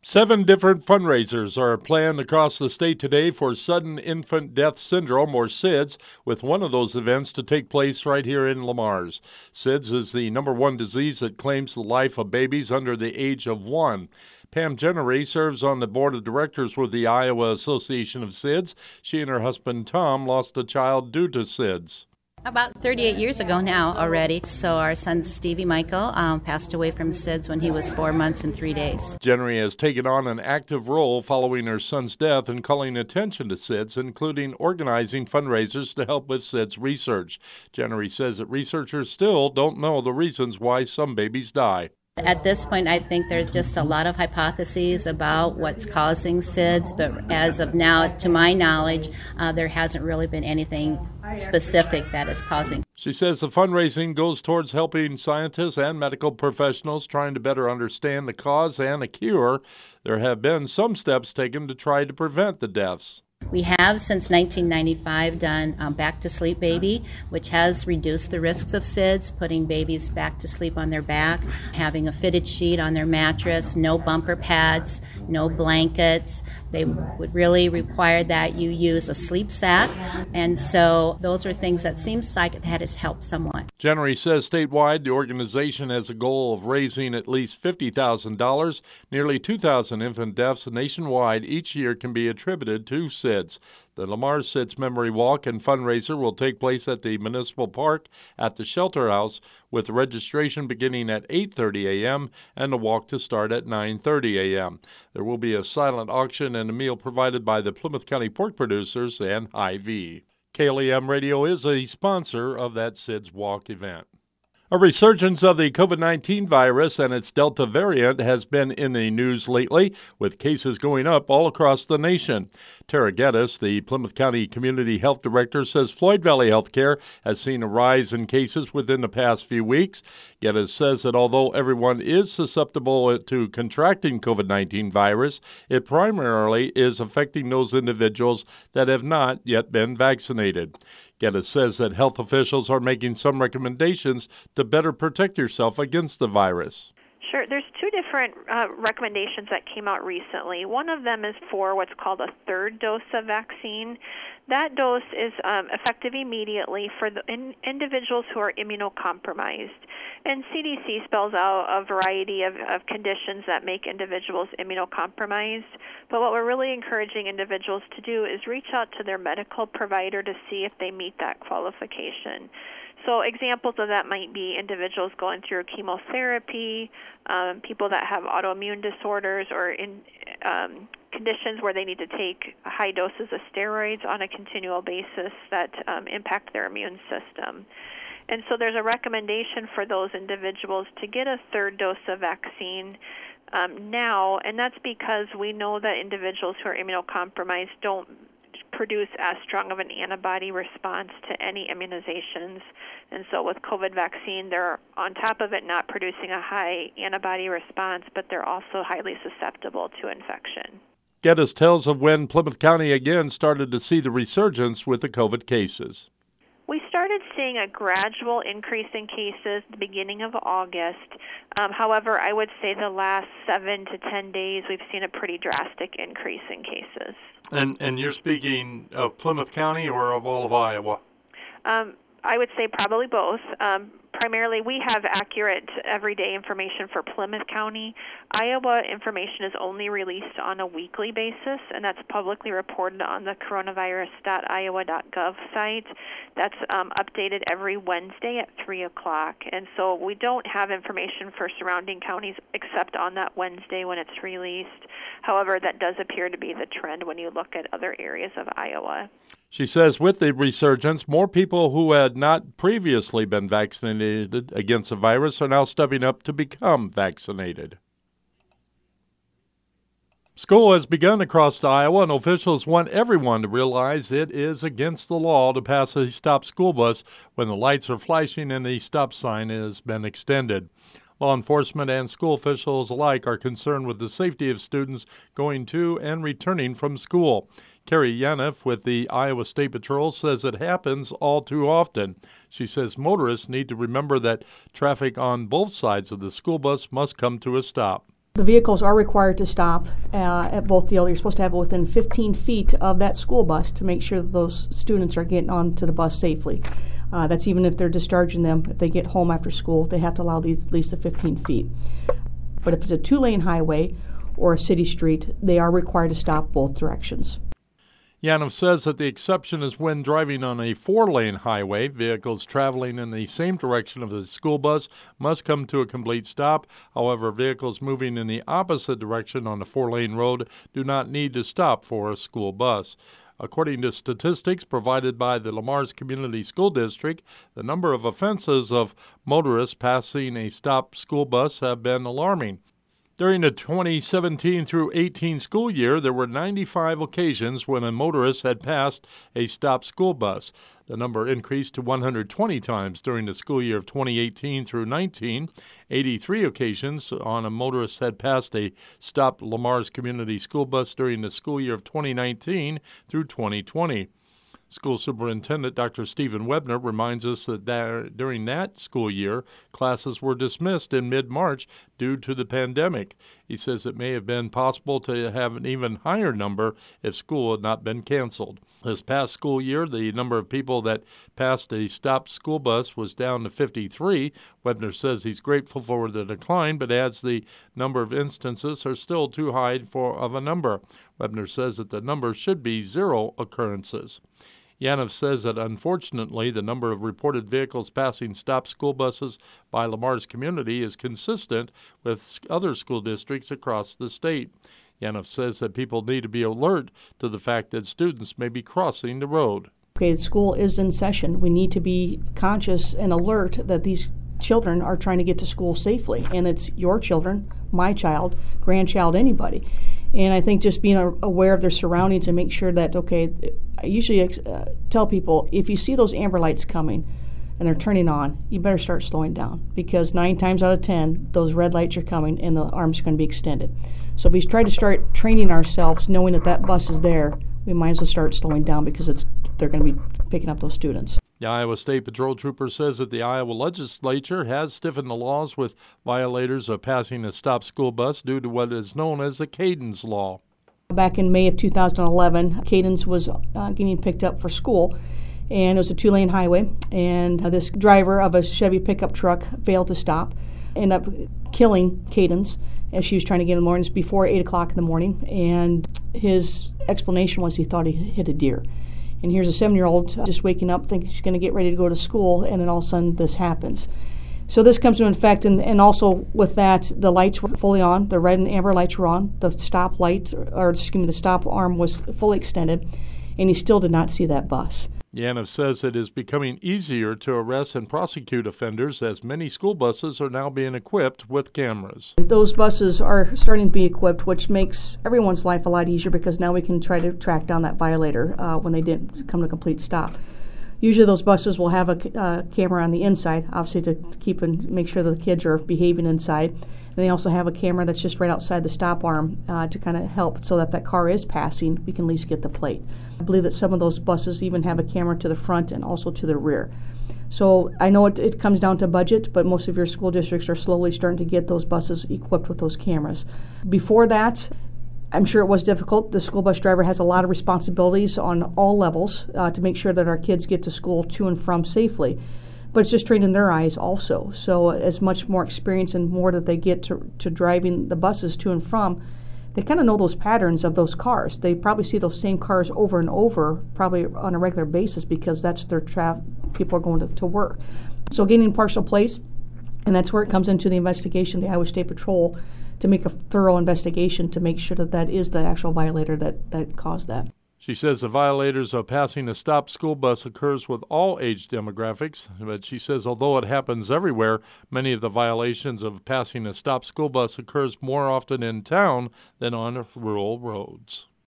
7 different fundraisers are planned across the state today for sudden infant death syndrome, or SIDS, with one of those events to take place right here in Le Mars. SIDS is the number one disease that claims the life of babies under the age of 1. Pam Jennery serves on the board of directors with the Iowa Association of SIDS. She and her husband Tom lost a child due to SIDS. About 38 years ago now already. So our son Stevie Michael passed away from SIDS when he was 4 months and 3 days. Jennery has taken on an active role following her son's death and calling attention to SIDS, including organizing fundraisers to help with SIDS research. Jennery says that researchers still don't know the reasons why some babies die. At this point, I think there's just a lot of hypotheses about what's causing SIDS, but as of now, to my knowledge, there hasn't really been anything specific that is causing. She says the fundraising goes towards helping scientists and medical professionals trying to better understand the cause and a cure. There have been some steps taken to try to prevent the deaths. We have, since 1995, done Back to Sleep Baby, which has reduced the risks of SIDS, putting babies back to sleep on their back, having a fitted sheet on their mattress, no bumper pads, no blankets. They would really require that you use a sleep sack, and so those are things that seems like that has helped somewhat. Jennery says statewide the organization has a goal of raising at least $50,000. Nearly 2,000 infant deaths nationwide each year can be attributed to SIDS. The Le Mars SIDS Memory Walk and fundraiser will take place at the Municipal Park at the Shelter House, with registration beginning at 8:30 a.m. and the walk to start at 9:30 a.m. There will be a silent auction and a meal provided by the Plymouth County Pork Producers and Hy-Vee. KLEM Radio is a sponsor of that SIDS Walk event. A resurgence of the COVID-19 virus and its Delta variant has been in the news lately, with cases going up all across the nation. Tara Geddes, the Plymouth County Community Health Director, says Floyd Valley Healthcare has seen a rise in cases within the past few weeks. Geddes says that although everyone is susceptible to contracting COVID-19 virus, it primarily is affecting those individuals that have not yet been vaccinated. Geddes says that health officials are making some recommendations to better protect yourself against the virus. Sure. There's two different recommendations that came out recently. One of them is for what's called a third dose of vaccine. That dose is effective immediately for the individuals who are immunocompromised. And CDC spells out a variety of conditions that make individuals immunocompromised. But what we're really encouraging individuals to do is reach out to their medical provider to see if they meet that qualification. So examples of that might be individuals going through chemotherapy, people that have autoimmune disorders, or in conditions where they need to take high doses of steroids on a continual basis that impact their immune system. And so there's a recommendation for those individuals to get a third dose of vaccine now, and that's because we know that individuals who are immunocompromised don't produce as strong of an antibody response to any immunizations. And so with COVID vaccine, they're on top of it not producing a high antibody response, but they're also highly susceptible to infection. Geddes tells of when Plymouth County again started to see the resurgence with the COVID cases. We started seeing a gradual increase in cases at the beginning of August. However, I would say the last 7 to 10 days, we've seen a pretty drastic increase in cases. And you're speaking of Plymouth County or of all of Iowa? I would say probably both. Primarily, we have accurate everyday information for Plymouth County. Iowa information is only released on a weekly basis, and that's publicly reported on the coronavirus.iowa.gov site. That's updated every Wednesday at 3 o'clock. And so we don't have information for surrounding counties except on that Wednesday when it's released. However, that does appear to be the trend when you look at other areas of Iowa. She says with the resurgence, more people who had not previously been vaccinated against the virus are now stepping up to become vaccinated. School has begun across Iowa, and officials want everyone to realize it is against the law to pass a stop school bus when the lights are flashing and the stop sign has been extended. Law enforcement and school officials alike are concerned with the safety of students going to and returning from school. Carrie Yaniff with the Iowa State Patrol says it happens all too often. She says motorists need to remember that traffic on both sides of the school bus must come to a stop. The vehicles are required to stop at both the, you're supposed to have it within 15 feet of that school bus to make sure that those students are getting onto the bus safely. That's even if they're discharging them. If they get home after school, they have to allow these at least the 15 feet. But if it's a 2-lane highway or a city street, they are required to stop both directions. Yanov says that the exception is when driving on a 4-lane highway. Vehicles traveling in the same direction of the school bus must come to a complete stop. However, vehicles moving in the opposite direction on a 4-lane road do not need to stop for a school bus. According to statistics provided by the Le Mars Community School District, the number of offenses of motorists passing a stopped school bus have been alarming. During the 2017 through 18 school year, there were 95 occasions when a motorist had passed a stopped school bus. The number increased to 120 times during the school year of 2018 through 19. 83 occasions on a motorist had passed a stopped Le Mars Community School bus during the school year of 2019 through 2020. School Superintendent Dr. Stephen Webner reminds us that during that school year, classes were dismissed in mid-March due to the pandemic. He says it may have been possible to have an even higher number if school had not been canceled. This past school year, the number of people that passed a stopped school bus was down to 53. Webner says he's grateful for the decline, but adds the number of instances are still too high of a number. Webner says that the number should be 0 occurrences. Yanov says that unfortunately the number of reported vehicles passing stopped school buses by Le Mars community is consistent with other school districts across the state. Yanov says that people need to be alert to the fact that students may be crossing the road. Okay, school is in session. We need to be conscious and alert that these children are trying to get to school safely, and it's your children, my child, grandchild, anybody. And I think just being aware of their surroundings and make sure that, okay, I usually tell people, if you see those amber lights coming and they're turning on, you better start slowing down, because 9 times out of 10, those red lights are coming and the arm's going to be extended. So if we try to start training ourselves, knowing that that bus is there, we might as well start slowing down, because they're going to be picking up those students. The Iowa State Patrol Trooper says that the Iowa legislature has stiffened the laws with violators of passing a stopped school bus due to what is known as the Cadence Law. Back in May of 2011, Cadence was getting picked up for school, and it was a 2-lane highway, and this driver of a Chevy pickup truck failed to stop, ended up killing Cadence as she was trying to get in the mornings before 8 o'clock in the morning, and his explanation was he thought he hit a deer. And here's a 7-year-old just waking up, thinking she's going to get ready to go to school, and then all of a sudden this happens. So this comes into effect, and also with that, the lights were fully on. The red and amber lights were on. The stop light, the stop arm was fully extended, and he still did not see that bus. Yanov says it is becoming easier to arrest and prosecute offenders, as many school buses are now being equipped with cameras. Those buses are starting to be equipped, which makes everyone's life a lot easier, because now we can try to track down that violator when they didn't come to a complete stop. Usually those buses will have a camera on the inside, obviously to keep and make sure the kids are behaving inside. And they also have a camera that's just right outside the stop arm to kind of help so that car is passing, we can at least get the plate. I believe that some of those buses even have a camera to the front and also to the rear. So I know it comes down to budget, but most of your school districts are slowly starting to get those buses equipped with those cameras. Before that, I'm sure it was difficult. The school bus driver has a lot of responsibilities on all levels to make sure that our kids get to school to and from safely. But it's just training their eyes also. So as much more experience and more that they get to driving the buses to and from, they kind of know those patterns of those cars. They probably see those same cars over and over, probably on a regular basis, because that's their people are going to work. So getting partial plates, and that's where it comes into the investigation, the Iowa State Patrol, to make a thorough investigation to make sure that that is the actual violator that caused that. She says the violators of passing a stopped school bus occurs with all age demographics, but she says although it happens everywhere, many of the violations of passing a stopped school bus occurs more often in town than on rural roads.